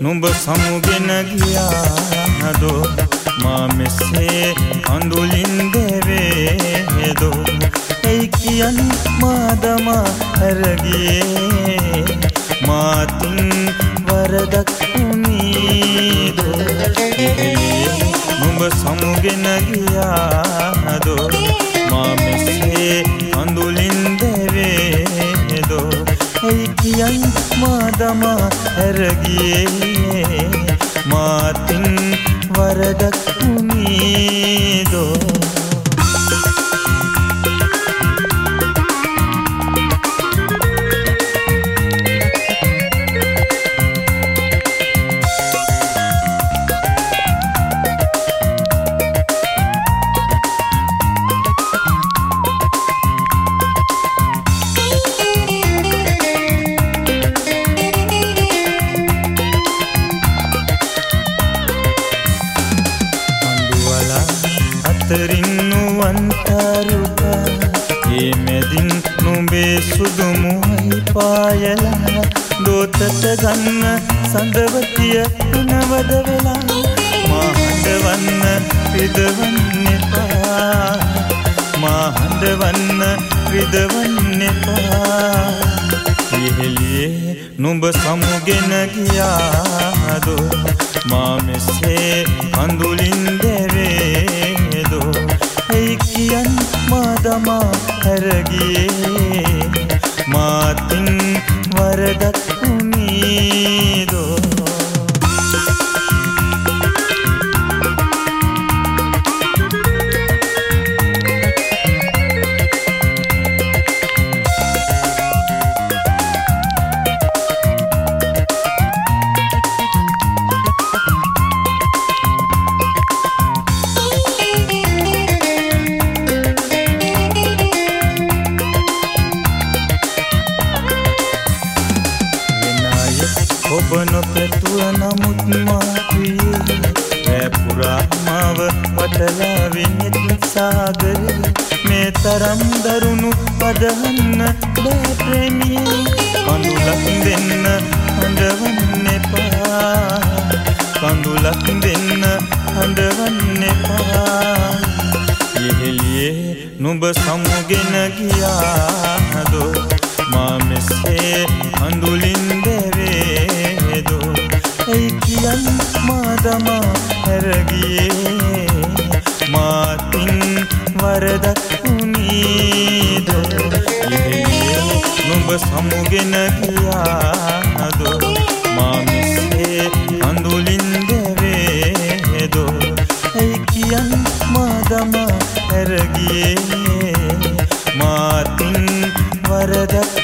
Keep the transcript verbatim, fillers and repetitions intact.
නුඹ සමුගෙන ගියාදෝ මා මෙසේ අඳුලින් දෙවේදෝ එයි කියන් මාදමා හැරගියේ මාතින් වරදක් වුණීදෝ නුඹ සමුගෙන ගියාදෝ මා මෙසේ අඳුලින් දෙවේදෝ එයි කියන් මාදමා හැරගියේ මාතින් වරදක් වුණීදෝ නුවන්තරුකා ඒ මැදින් නුඹේ සුදුමුයි පායලා දෝතට ගන්න සඳවතිය නවද වෙලා මා හඬවන්න රිදවන්න එපා මා හඬවන්න රිදවන්න එපා ඉහෙලියේ නුඹ සමුගෙන ගියාදෝ මා මෙසේ අඳුලින් දෙවේදෝ එයි කියන් මාදමා හැරගියේ මාතින් වරදක් වුණීදෝ ඔබ නොපැතුව නමුත් මාතුයේ රැපුරා මාව වටලා විනිත් සාගරේ මේ තරම් දරුණු පදහන්න බෑ ප්‍රේමියේ කඳුලක් දෙන්න හඬවන්න එපා කඳුලක් දෙන්න හඬවන්න එපා ඉහෙලියේ නුඹ සමුගෙන ගියාදෝ මා මෙසේ අඳුලින් දෙවේදෝ එයි කියන් මාදමා හැරගියේ මාතින් වරදක් වුණීදෝ ඉහෙලියේ නුඹ සමුගෙන ගියාදෝ මා මෙසේ අඳුලින් දෙවේදෝ එයි කියන් මාදමා හැරගියේ මාතින් වරදක්